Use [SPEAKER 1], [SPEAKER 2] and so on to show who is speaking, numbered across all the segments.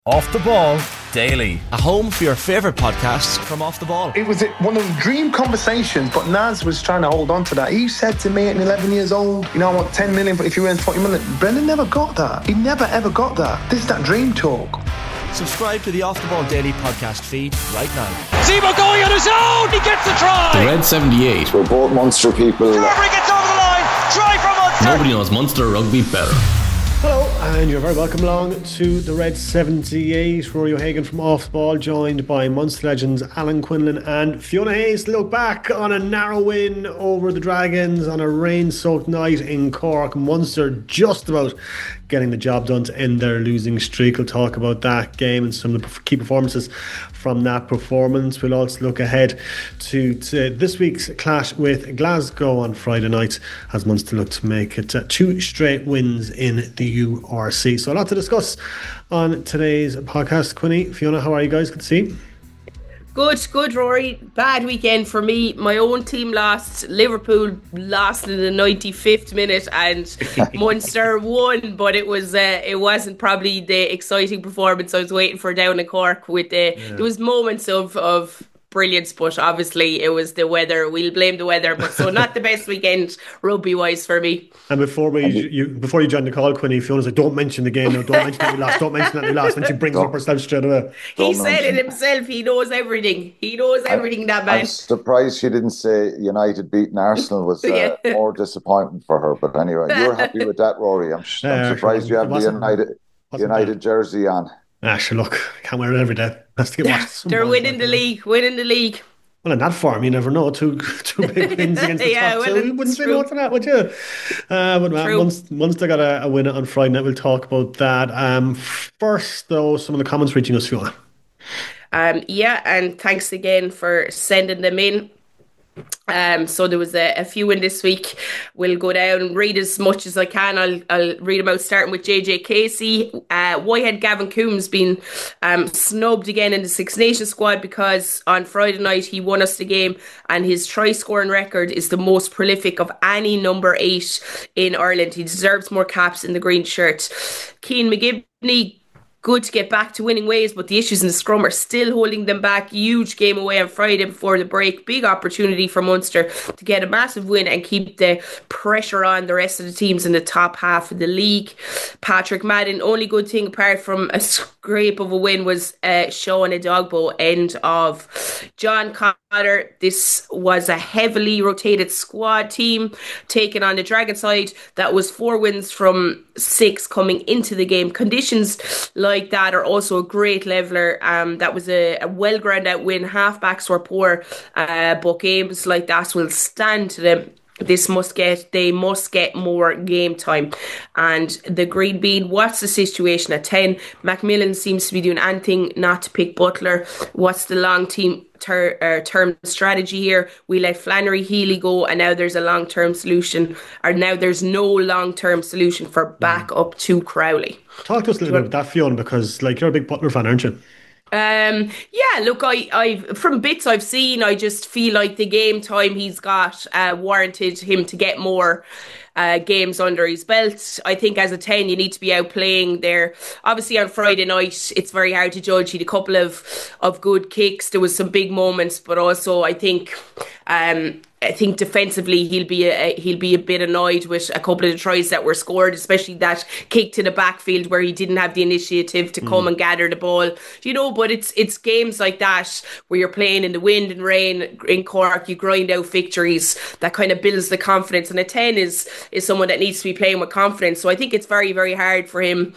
[SPEAKER 1] Off the Ball Daily.
[SPEAKER 2] A home for your favourite podcasts from Off the Ball.
[SPEAKER 3] It was one of the dream conversations, but Naz was trying to hold on to that. He said to me at 11 years old, I want 10 million, but if you earn 40 million. Brendan never got that. He never ever got that. This is that dream talk.
[SPEAKER 2] Subscribe to the Off the Ball Daily podcast feed right now.
[SPEAKER 4] Zebo going on his own. He gets the try.
[SPEAKER 5] The Red 78.
[SPEAKER 6] We're both Munster people.
[SPEAKER 4] Carberry gets over the line. Try from Munster.
[SPEAKER 5] Nobody knows Munster rugby better.
[SPEAKER 7] Hello, and you're very welcome along to the Red 78. Rory O'Hagan from Off the Ball, joined by Munster legends Alan Quinlan and Fiona Hayes. Look back on a narrow win over the Dragons on a rain-soaked night in Cork. Munster just about getting the job done to end their losing streak. We'll talk about that game and some of the key performances from that performance. We'll also look ahead to this week's clash with Glasgow on Friday night as Munster look to make it 2 straight wins in the URC. So a lot to discuss on today's podcast. Quinny, Fiona, how are you guys? Good to see you.
[SPEAKER 8] Good, Rory. Bad weekend for me. My own team lost. Liverpool lost in the 95th minute, and Munster won. But it wasn't probably the exciting performance I was waiting for down in Cork. There was moments of brilliance, but obviously it was the weather. We'll blame the weather, but so not the best weekend rugby wise for me.
[SPEAKER 7] And before you joined the call, Quinny, Fiona's like, don't mention the game now, don't mention that we lost, don't mention that we lost, and she brings up herself straight away.
[SPEAKER 8] He said it himself. He knows everything. That man.
[SPEAKER 6] I'm surprised she didn't say United beating Arsenal was more disappointment for her, but anyway, you're happy with that, Rory. I'm surprised you have the United jersey on.
[SPEAKER 7] Sure, look, I can't wear it every day. Has to get washed.
[SPEAKER 8] They're winning the league.
[SPEAKER 7] Well, in that form, you never know. Two big wins against the top two. You wouldn't say no to that, would you? But Munster got a win on Friday night. We'll talk about that. First, though, some of the comments reaching us, Fiona.
[SPEAKER 8] And thanks again for sending them in. So there was a few in this week. We'll go down and read as much as I can. I'll read them out, starting with JJ Casey. Why had Gavin Coombs been snubbed again in the Six Nations squad? Because on Friday night he won us the game, and his try scoring record is the most prolific of any number 8 in Ireland. He deserves more caps in the green shirt. Cian McGibney, good to get back to winning ways, but the issues in the scrum are still holding them back. Huge game away on Friday before the break. Big opportunity for Munster to get a massive win and keep the pressure on the rest of the teams in the top half of the league. Patrick Madden, only good thing apart from a scrape of a win was Sean Adogbo. End of. John Cotter, this was a heavily rotated squad team taking on the Dragon side. That was 4 wins from 6 coming into the game. Conditions like that are also a great leveler. That was a well ground out win. Halfbacks were poor, but games like that will stand to them. They must get more game time. And the Green Bean, what's the situation at 10? Macmillan seems to be doing anything not to pick Butler. What's the long term strategy here? We let Flannery Healy go, and now there's a long-term solution, or now there's no long-term solution for back up to Crowley.
[SPEAKER 7] Talk to us a little bit about that, Fiona, because you're a big Butler fan, aren't you?
[SPEAKER 8] Look, I from bits I've seen, I just feel like the game time he's got warranted him to get more games under his belt. I think as a 10 you need to be out playing there. Obviously on Friday night it's very hard to judge. He had a couple of good kicks, there was some big moments, but also I think defensively he'll be a bit annoyed with a couple of the tries that were scored, especially that kick to the backfield where he didn't have the initiative to come and gather the ball. But it's games like that where you're playing in the wind and rain in Cork, you grind out victories, that kind of builds the confidence. And a 10 is someone that needs to be playing with confidence. So I think it's very, very hard for him.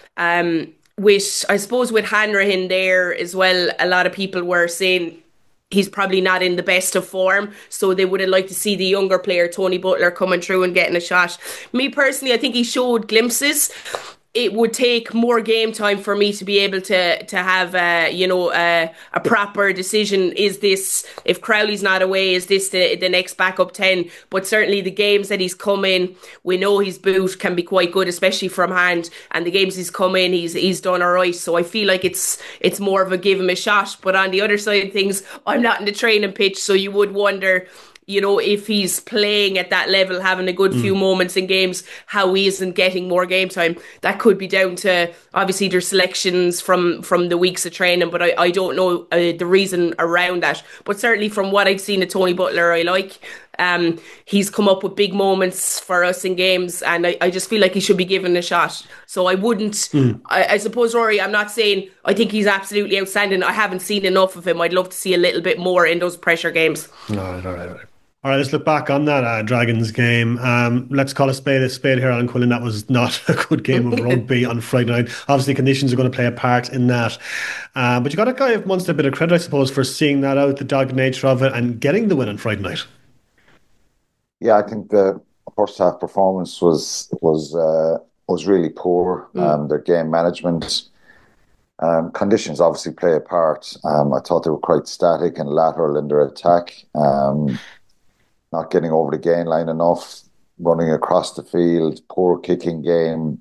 [SPEAKER 8] With Hanrahan there as well, a lot of people were saying he's probably not in the best of form, so they would have liked to see the younger player Tony Butler coming through and getting a shot. Me personally, I think he showed glimpses. It would take more game time for me to be able to have a proper decision. Is this, if Crowley's not away, is this the next backup 10? But certainly the games that he's come in, we know his boot can be quite good, especially from hand. And the games he's come in, he's done all right. So I feel like it's more of a give him a shot. But on the other side of things, I'm not in the training pitch, so you would wonder, if he's playing at that level, having a good few moments in games, how he isn't getting more game time. That could be down to, obviously, their selections from the weeks of training, but I don't know the reason around that. But certainly from what I've seen of Tony Butler, I like. He's come up with big moments for us in games, and I just feel like he should be given a shot. So I wouldn't, I suppose, Rory, I'm not saying I think he's absolutely outstanding. I haven't seen enough of him. I'd love to see a little bit more in those pressure games.
[SPEAKER 7] All right. All right, let's look back on that Dragons game. Let's call a spade here, Alan Quinlan. That was not a good game of rugby on Friday night. Obviously, conditions are going to play a part in that. But you got to give Munster a bit of credit, I suppose, for seeing that out, the dogged nature of it, and getting the win on Friday night.
[SPEAKER 6] Yeah, I think the first half performance was really poor. Their game management, conditions obviously play a part. I thought they were quite static and lateral in their attack. Not getting over the gain line enough, running across the field, poor kicking game.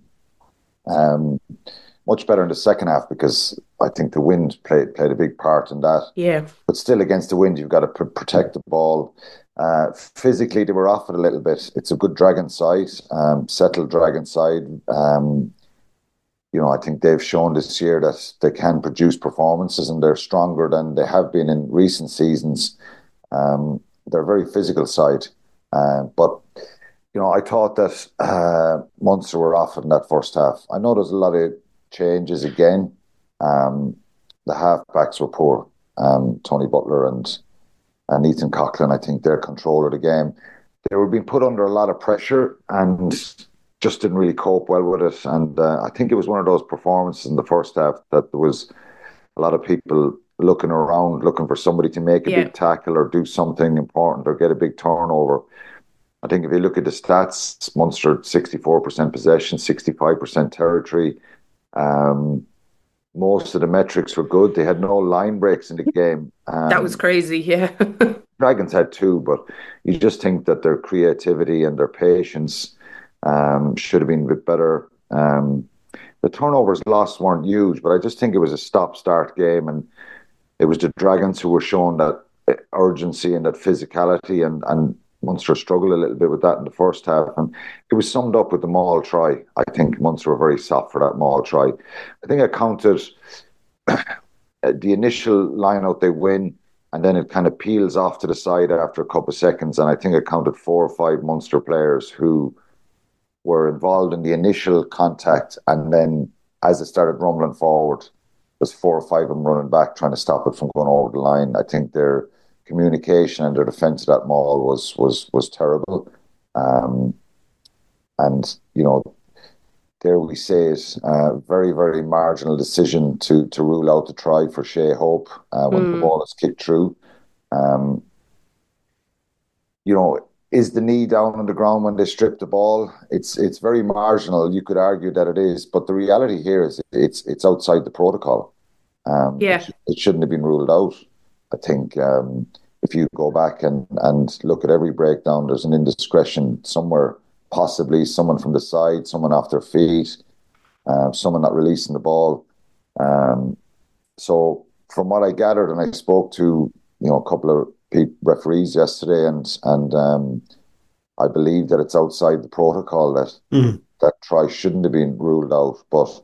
[SPEAKER 6] Much better in the second half because I think the wind played a big part in that.
[SPEAKER 8] Yeah.
[SPEAKER 6] But still, against the wind, you've got to protect the ball. Physically, they were off it a little bit. It's a good Dragon side, settled Dragon side. I think they've shown this year that they can produce performances and they're stronger than they have been in recent seasons. They're a very physical side. But I thought that Munster were off in that first half. I know there's a lot of changes again. The halfbacks were poor. Tony Butler and Ethan Coughlin, I think their control of the game. They were being put under a lot of pressure and just didn't really cope well with it. And I think it was one of those performances in the first half that there was a lot of people looking around, looking for somebody to make a big tackle or do something important or get a big turnover. I think if you look at the stats, Munster 64% possession, 65% territory. Most of the metrics were good. They had no line breaks in the game.
[SPEAKER 8] That was crazy, yeah.
[SPEAKER 6] Dragons had two, but you just think that their creativity and their patience should have been a bit better. The turnovers lost weren't huge, but I just think it was a stop-start game, and it was the Dragons who were showing that urgency and that physicality, and Munster struggled a little bit with that in the first half, and it was summed up with the maul try. I think Munster were very soft for that maul try. I think I counted the initial line-out they win, and then it kind of peels off to the side after a couple of seconds, and I think I counted 4 or 5 Munster players who were involved in the initial contact, and then as it started rumbling forward, there's 4 or 5 of them running back trying to stop it from going over the line. I think their communication and their defence of that maul was terrible. And there we say it, very, very marginal decision to rule out the try for Shea Hope when the ball is kicked through. Is the knee down on the ground when they strip the ball? It's very marginal. You could argue that it is, but the reality here is it's outside the protocol. It shouldn't have been ruled out. I think if you go back and look at every breakdown, there's an indiscretion somewhere, possibly someone from the side, someone off their feet, someone not releasing the ball. So from what I gathered, and I spoke to a couple of referees yesterday, and I believe that it's outside the protocol that try shouldn't have been ruled out. But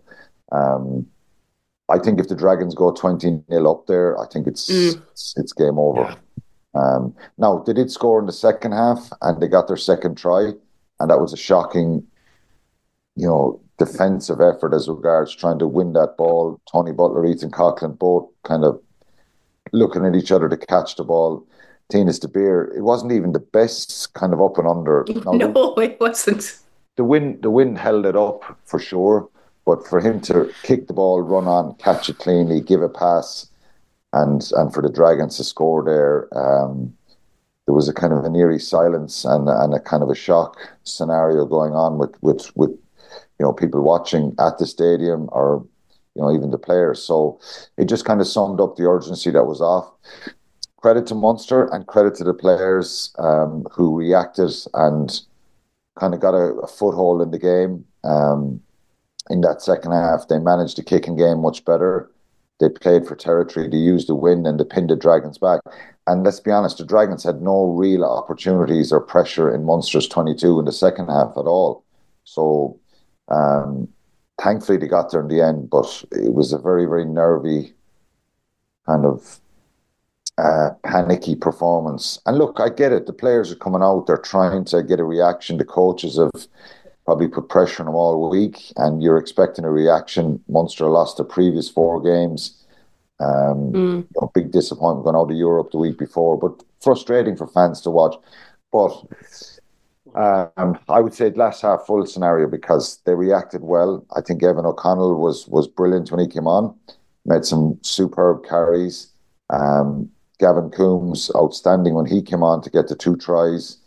[SPEAKER 6] I think if the Dragons go 20-0 up there, I think it's game over. Yeah. Now, they did score in the second half, and they got their second try, and that was a shocking, defensive effort as regards trying to win that ball. Tony Butler, Ethan Coughlin, both kind of looking at each other to catch the ball. Tinas de Beer, it wasn't even the best kind of up and under.
[SPEAKER 8] No, it wasn't.
[SPEAKER 6] The wind held it up for sure, but for him to kick the ball, run on, catch it cleanly, give a pass, and for the Dragons to score there, there was a kind of an eerie silence and a kind of a shock scenario going on with people watching at the stadium or even the players. So it just kind of summed up the urgency that was off. Credit to Munster and credit to the players who reacted and kind of got a foothold in the game. In that second half, they managed the kicking game much better. they played for territory, they used the win and they pinned the Dragons back. And let's be honest, the Dragons had no real opportunities or pressure in Munster's 22 in the second half at all. So thankfully they got there in the end, but it was a very, very nervy kind of panicky performance. And look, I get it. The players are coming out. They're trying to get a reaction. The coaches have probably put pressure on them all week, and you're expecting a reaction. Munster lost the previous 4 games. Big disappointment going out of Europe the week before, but frustrating for fans to watch. But I would say glass half full scenario because they reacted well. I think Evan O'Connell was brilliant when he came on, made some superb carries. Gavin Coombs, outstanding when he came on to get the 2 tries.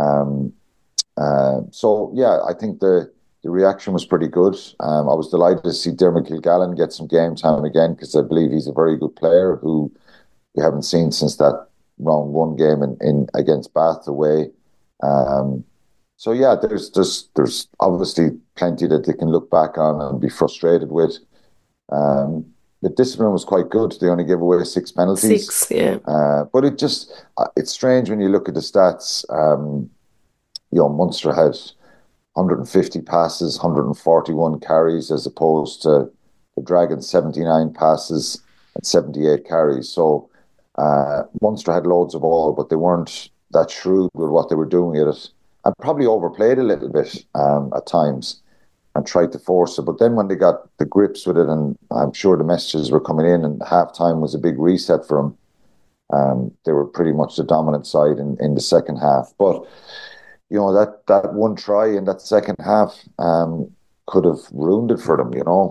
[SPEAKER 6] So, yeah, I think the reaction was pretty good. I was delighted to see Dermot Kilgallen get some game time again because I believe he's a very good player who we haven't seen since that round 1 game in against Bath away. So, yeah, there's obviously plenty that they can look back on and be frustrated with. The discipline was quite good. They only gave away 6 penalties.
[SPEAKER 8] 6, yeah.
[SPEAKER 6] But it's strange when you look at the stats. Munster had 150 passes, 141 carries, as opposed to the Dragons 79 passes and 78 carries. So Munster had loads of all, but they weren't that shrewd with what they were doing at it, and probably overplayed a little bit at times and tried to force it. But then when they got the grips with it, and I'm sure the messages were coming in, and half-time was a big reset for them, they were pretty much the dominant side in the second half. But, that 1 try in that second half could have ruined it for them,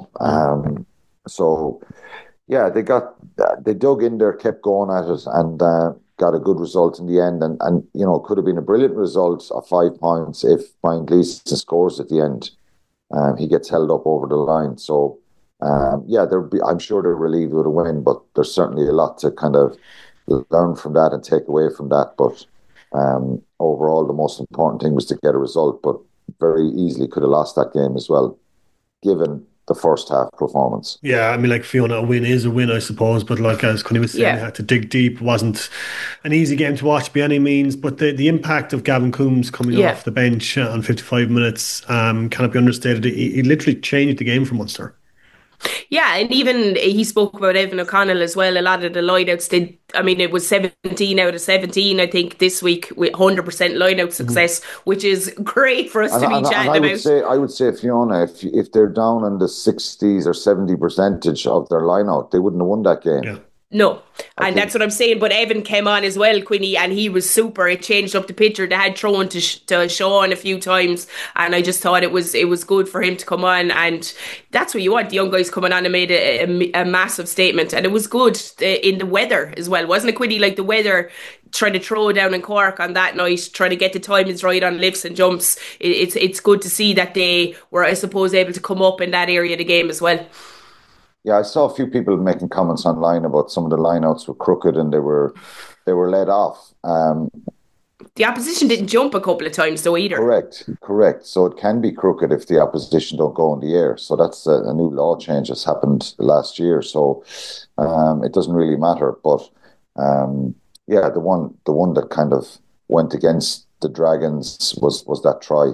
[SPEAKER 6] So, yeah, they dug in there, kept going at it, and got a good result in the end. And it could have been a brilliant result of 5 points if Brian Gleeson scores at the end. He gets held up over the line. So, I'm sure they're relieved with a win, but there's certainly a lot to kind of learn from that and take away from that. But overall, the most important thing was to get a result, but very easily could have lost that game as well, given the first half performance.
[SPEAKER 7] Yeah, I mean, like Fiona, a win is a win, I suppose. But like as Connie was saying, they had to dig deep. It wasn't an easy game to watch by any means. But the impact of Gavin Coombs coming off the bench on 55 minutes cannot be understated. He literally changed the game for Munster.
[SPEAKER 8] Yeah, and even he spoke about Evan O'Connell as well. A lot of the lineouts it was 17 out of 17, I think, this week with 100% lineout success, which is great for us to be chatting about.
[SPEAKER 6] I would say, Fiona, if they're down in the 60s or 70% of their lineout, they wouldn't have won that game.
[SPEAKER 7] Yeah.
[SPEAKER 8] No, and that's what I'm saying. But Evan came on as well, Quinny, and he was super. It changed up the picture. They had thrown to Sean a few times, and I just thought it was good for him to come on, and that's what you want. The young guys coming on and made a massive statement, and it was good in the weather as well, wasn't it, Quinny? Like the weather, trying to throw down in Cork on that night, trying to get the timings right on lifts and jumps. It's good to see that they were, I suppose, able to come up in that area of the game as well.
[SPEAKER 6] Yeah, I saw a few people making comments online about some of the lineouts were crooked and they were let off.
[SPEAKER 8] The opposition didn't jump a couple of times though either.
[SPEAKER 6] Correct. So it can be crooked if the opposition don't go in the air. So that's a new law change that's happened last year. So it doesn't really matter. But the one that kind of went against the Dragons was that try.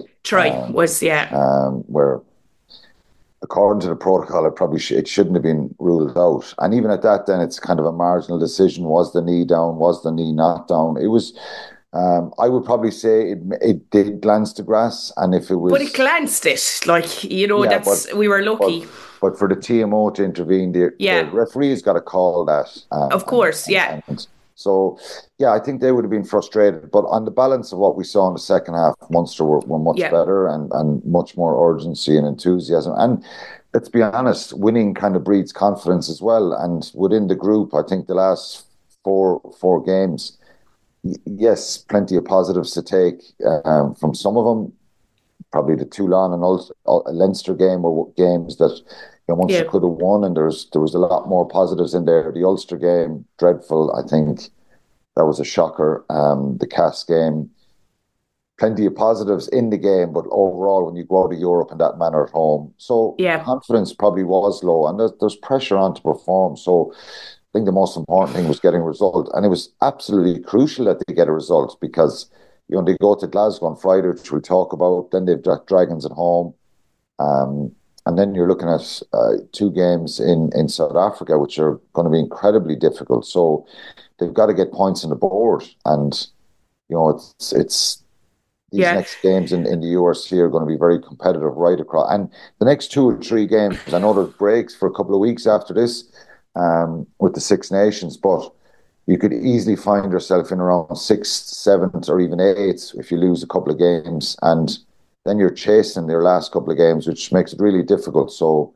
[SPEAKER 6] Where, according to the protocol, it shouldn't have been ruled out. And even at that, then it's kind of a marginal decision. Was the knee down? Was the knee not down? It was. I would probably say it did glance the grass, and if it was,
[SPEAKER 8] but it glanced it. We were lucky.
[SPEAKER 6] But for the TMO to intervene, the referee's got to call that.
[SPEAKER 8] Of course,
[SPEAKER 6] So, I think they would have been frustrated. But on the balance of what we saw in the second half, Munster were much better and much more urgency and enthusiasm. And let's be honest, winning kind of breeds confidence as well. And within the group, I think the last four games, yes, plenty of positives to take from some of them. Probably the Toulon and Leinster game were games that Munster could have won, and there was a lot more positives in there. The Ulster game, dreadful. I think that was a shocker. The Cass game, plenty of positives in the game, but overall, when you go out of Europe in that manner at home, so confidence probably was low, and there's pressure on to perform. So I think the most important thing was getting a result, and it was absolutely crucial that they get a result, because they go to Glasgow on Friday, which we'll talk about. Then they've got Dragons at home, and then you're looking at 2 games in South Africa, which are going to be incredibly difficult. So they've got to get points on the board, and it's these next games in the URC are going to be very competitive right across. And the next 2 or 3 games, I know there's breaks for a couple of weeks after this with the Six Nations, but you could easily find yourself in around 6th, 7th, or even 8th if you lose a couple of games, and then you're chasing their last couple of games, which makes it really difficult. So,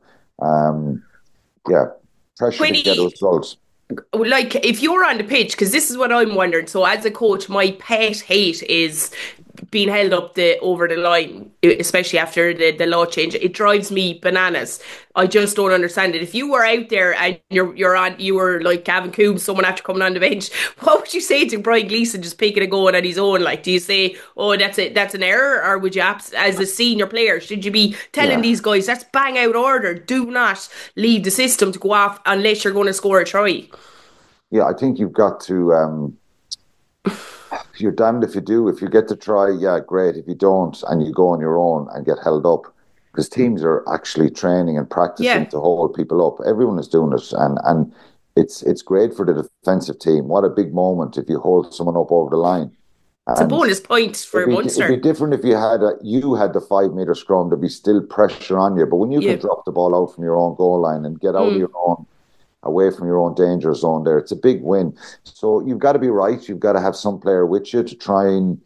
[SPEAKER 6] pressure to get results.
[SPEAKER 8] Like, if you're on the pitch, because this is what I'm wondering. So, as a coach, my pet hate is being held up over the line, especially after the law change. It drives me bananas. I just don't understand it. If you were out there and you were like Gavin Coombs, someone after coming on the bench, what would you say to Brian Gleeson just picking a goal on his own? Like, do you say, "Oh, that's an error," or would you, as a senior player, should you be telling these guys, "That's bang out order. Do not leave the system to go off unless you're going to score a try"?
[SPEAKER 6] Yeah, I think you've got to. You're damned if you do. If you get to try, great. If you don't, and you go on your own and get held up, because teams are actually training and practicing to hold people up. Everyone is doing it, and it's great for the defensive team. What a big moment if you hold someone up over the line.
[SPEAKER 8] It's a bonus point for Munster.
[SPEAKER 6] It'd be different if you had the 5-metre scrum. There'd be still pressure on you, but when you can drop the ball out from your own goal line and get out of your own, away from your own danger zone there, it's a big win. So you've got to be right. You've got to have some player with you to try and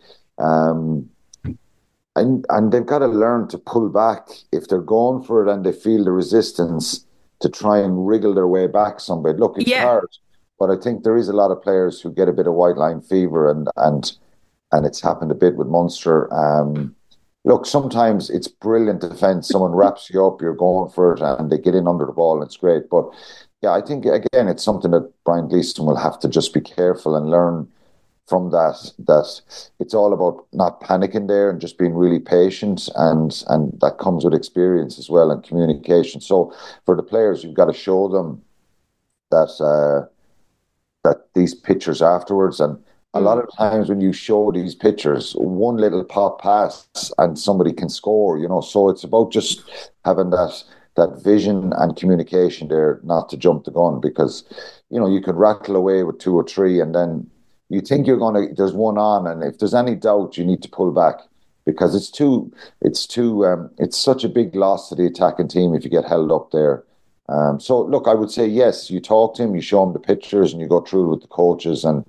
[SPEAKER 6] they've got to learn to pull back if they're going for it and they feel the resistance, to try and wriggle their way back some bit. Look, it's hard, but I think there is a lot of players who get a bit of white line fever, and it's happened a bit with Munster. Look, sometimes it's brilliant defence. Someone wraps you up, you're going for it, and they get in under the ball, and it's great. But I think, again, it's something that Brian Gleeson will have to just be careful and learn from that it's all about not panicking there and just being really patient, and that comes with experience as well, and communication. So for the players, you've got to show them that these pictures afterwards, and a lot of times when you show these pictures, one little pop pass and somebody can score, so it's about just having that vision and communication there, not to jump the gun, because you could rattle away with 2 or 3 and then you think there's one on, and if there's any doubt, you need to pull back, because it's such a big loss to the attacking team if you get held up there. So look, I would say yes, you talk to him, you show him the pictures, and you go through it with the coaches, and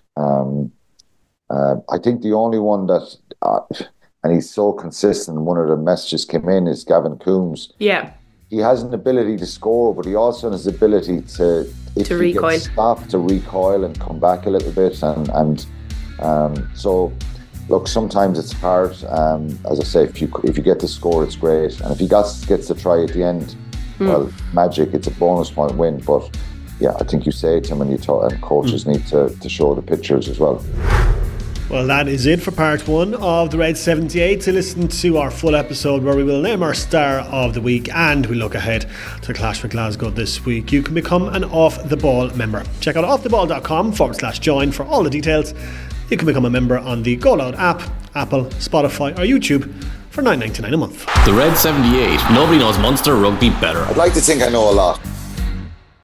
[SPEAKER 6] I think the only one that and he's so consistent, one of the messages came in, is Gavin Coombs. He has an ability to score, but he also has the ability to recoil. Gets stopped, to recoil and come back a little bit. And so, look, sometimes it's hard. As I say, if you get to score, it's great. And if he gets to try at the end, well, magic, it's a bonus point win. But I think you say to him, and coaches need to show the pictures as well.
[SPEAKER 7] Well, that is it for part 1 of the Red 78. To listen to our full episode where we will name our star of the week and we look ahead to the Clash for Glasgow this week, you can become an Off The Ball member. Check out offtheball.com/join for all the details. You can become a member on the Go Loud app, Apple, Spotify or YouTube for $9.99 a month.
[SPEAKER 5] The Red 78. Nobody knows Munster rugby better.
[SPEAKER 6] I'd like to think I know a lot.